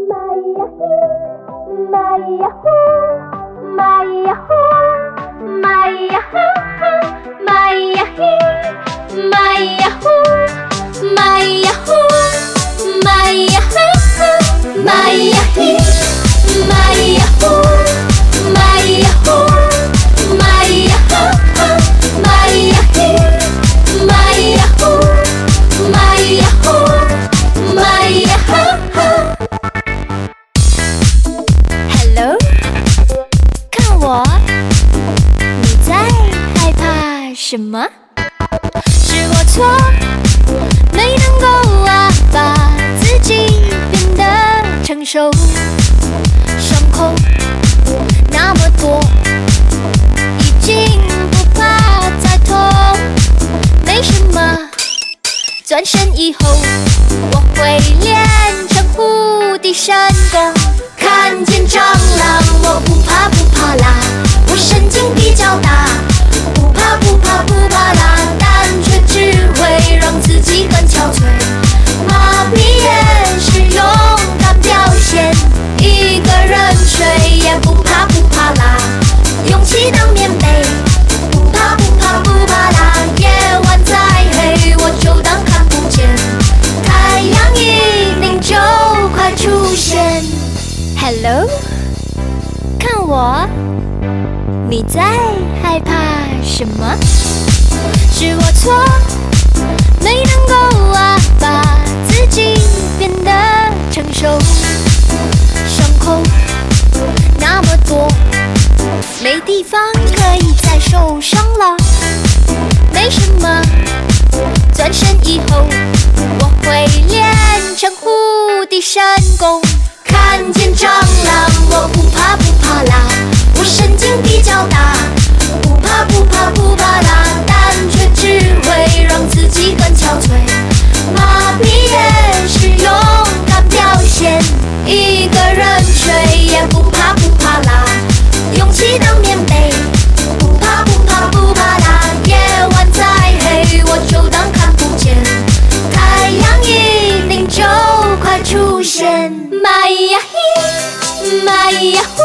Hello， 看我，你在害怕什么？是我错，没能够把自己变得成熟，伤口那么多，已经不怕再痛，没什么。转身以后，我会练成无敌神功。看见蟑螂，我不怕不怕啦，我神经比较大，不怕不怕不怕啦，但却只会让自己更憔悴。麻痹也是勇敢表现，一个人睡也不怕不怕啦，勇气当棉被，不怕不怕不怕啦，夜晚再黑我就当看不见，太阳一定就快出现。Hello， 看我，你在害怕什么？是我错，没能够把自己变得成熟，伤口那么多，没地方可以再受伤了，没什么。转身以后，我会练成无敌神功。看见蟑螂，我不怕不怕啦，我神经比较大，不怕不怕不怕啦，但却只会让自己更憔悴。麻痹也是勇敢表现，一个人睡也不怕不怕啦，勇气当棉被，不怕不怕不怕啦，夜晚再黑我就当看不见，太阳一定就快出现。玛呀嘿，玛呀。